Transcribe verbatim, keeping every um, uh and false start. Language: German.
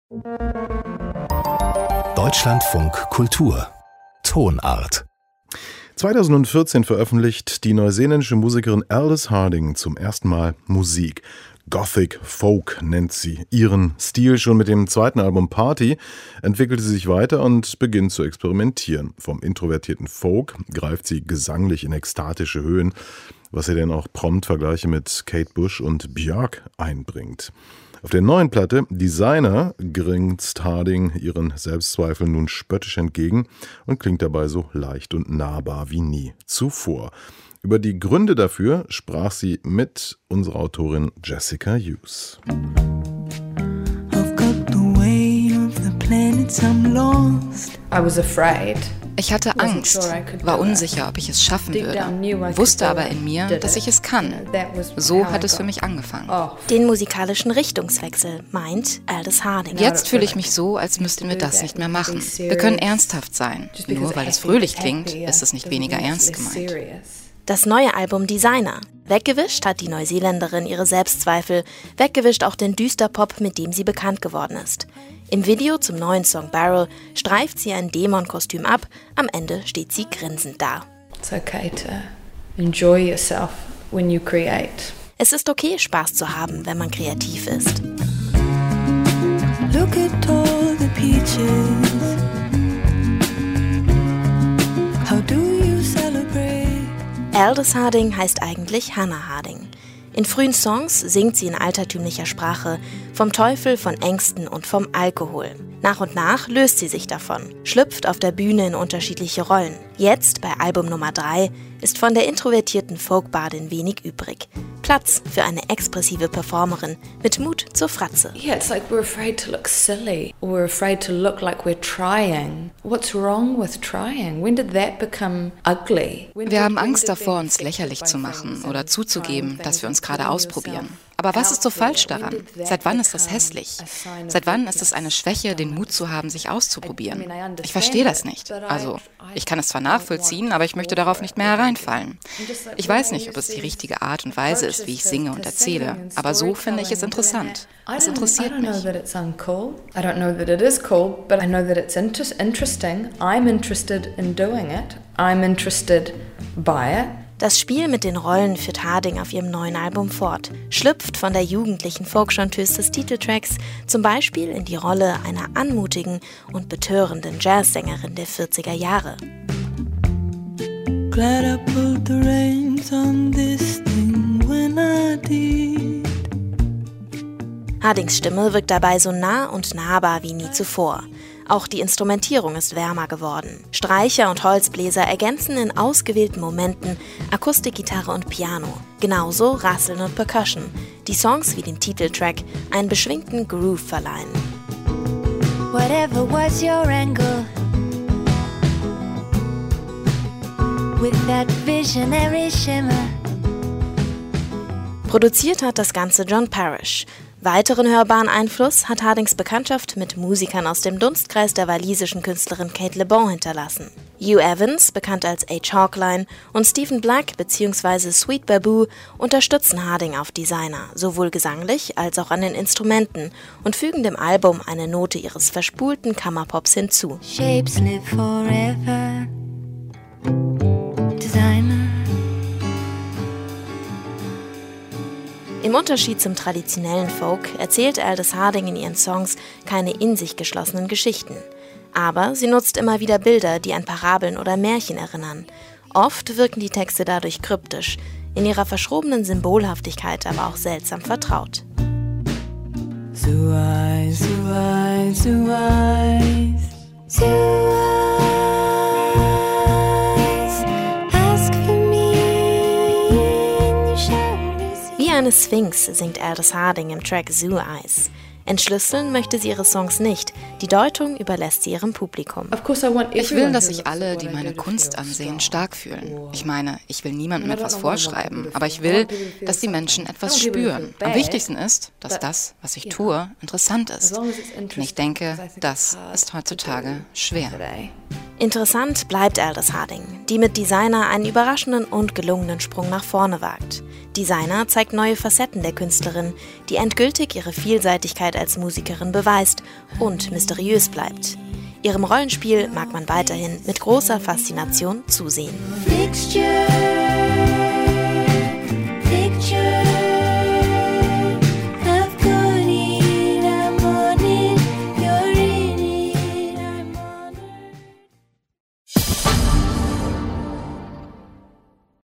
Deutschlandfunk Kultur Tonart. zweitausendvierzehn veröffentlicht die neuseeländische Musikerin Aldous Harding zum ersten Mal Musik. Gothic Folk nennt sie ihren Stil. Schon mit dem zweiten Album Party entwickelte sie sich weiter und beginnt zu experimentieren. Vom introvertierten Folk greift sie gesanglich in ekstatische Höhen, was sie dann auch prompt Vergleiche mit Kate Bush und Björk einbringt. Auf der neuen Platte Designer grinst Harding ihren Selbstzweifeln nun spöttisch entgegen und klingt dabei so leicht und nahbar wie nie zuvor. Über die Gründe dafür sprach sie mit unserer Autorin Jessica Hughes. I've got the weight of the planets I'm lost. I was afraid. Ich hatte Angst, war unsicher, ob ich es schaffen würde, wusste aber in mir, dass ich es kann. So hat es für mich angefangen. Den musikalischen Richtungswechsel meint Aldous Harding. Jetzt fühle ich mich so, als müssten wir das nicht mehr machen. Wir können ernsthaft sein. Nur weil es fröhlich klingt, ist es nicht weniger ernst gemeint. Das neue Album Designer. Weggewischt hat die Neuseeländerin ihre Selbstzweifel, weggewischt auch den Düsterpop, mit dem sie bekannt geworden ist. Im Video zum neuen Song Barrel streift sie ein Dämonkostüm ab, am Ende steht sie grinsend da. It's okay to enjoy yourself when you create. Es ist okay, Spaß zu haben, wenn man kreativ ist. Look at all the peaches. How do you celebrate? Aldous Harding heißt eigentlich Hannah Harding. In frühen Songs singt sie in altertümlicher Sprache vom Teufel, von Ängsten und vom Alkohol. Nach und nach löst sie sich davon, schlüpft auf der Bühne in unterschiedliche Rollen. Jetzt, bei Album Nummer drei, ist von der introvertierten Folkbardin wenig übrig. Platz für eine expressive Performerin mit Mut zur Fratze. Yeah, it's like we're afraid to look silly or we're afraid to look like we're trying. What's wrong with trying? When did that become ugly? Wir haben Angst davor, uns lächerlich zu machen oder zuzugeben, dass wir uns gerade ausprobieren. Aber was ist so falsch daran? Seit wann ist das hässlich? Seit wann ist es eine Schwäche, den Mut zu haben, sich auszuprobieren? Ich verstehe das nicht. Also, ich kann es zwar nachvollziehen, aber ich möchte darauf nicht mehr hereinfallen. Ich weiß nicht, ob es die richtige Art und Weise ist, wie ich singe und erzähle, aber so finde ich es interessant. Es interessiert mich. I don't know that it is cool, but I know that it's interesting. I'm interested in doing it. I'm interested by it. Das Spiel mit den Rollen führt Harding auf ihrem neuen Album fort, schlüpft von der jugendlichen Folkchanteuse des Titeltracks zum Beispiel in die Rolle einer anmutigen und betörenden Jazzsängerin der vierziger Jahre. Glad I pulled the reins on this thing when I did. Hardings Stimme wirkt dabei so nah und nahbar wie nie zuvor. Auch die Instrumentierung ist wärmer geworden. Streicher und Holzbläser ergänzen in ausgewählten Momenten Akustikgitarre und Piano. Genauso Rasseln und Percussion, die Songs wie dem Titeltrack einen beschwingten Groove verleihen. Whatever was your angle, with that visionary shimmer. Produziert hat das Ganze John Parrish. Weiteren hörbaren Einfluss hat Hardings Bekanntschaft mit Musikern aus dem Dunstkreis der walisischen Künstlerin Kate Le Bon hinterlassen. Hugh Evans, bekannt als H. Hawkline, und Stephen Black bzw. Sweet Baboo unterstützen Harding auf Designer, sowohl gesanglich als auch an den Instrumenten, und fügen dem Album eine Note ihres verspulten Kammerpops hinzu. Shapes live forever. Designer. Im Unterschied zum traditionellen Folk erzählt Aldous Harding in ihren Songs keine in sich geschlossenen Geschichten. Aber sie nutzt immer wieder Bilder, die an Parabeln oder Märchen erinnern. Oft wirken die Texte dadurch kryptisch, in ihrer verschrobenen Symbolhaftigkeit aber auch seltsam vertraut. Zuai, Zuai, Zuai, Zuai. Wie eine Sphinx singt Aldous Harding im Track Zoo Eyes. Entschlüsseln möchte sie ihre Songs nicht, die Deutung überlässt sie ihrem Publikum. Ich will, dass sich alle, die meine Kunst ansehen, stark fühlen. Ich meine, ich will niemandem etwas vorschreiben, aber ich will, dass die Menschen etwas spüren. Am wichtigsten ist, dass das, was ich tue, interessant ist. Und ich denke, das ist heutzutage schwer. Interessant bleibt Aldous Harding, die mit Designer einen überraschenden und gelungenen Sprung nach vorne wagt. Designer zeigt neue Facetten der Künstlerin, die endgültig ihre Vielseitigkeit als Musikerin beweist und mysteriös bleibt. Ihrem Rollenspiel mag man weiterhin mit großer Faszination zusehen. Fixture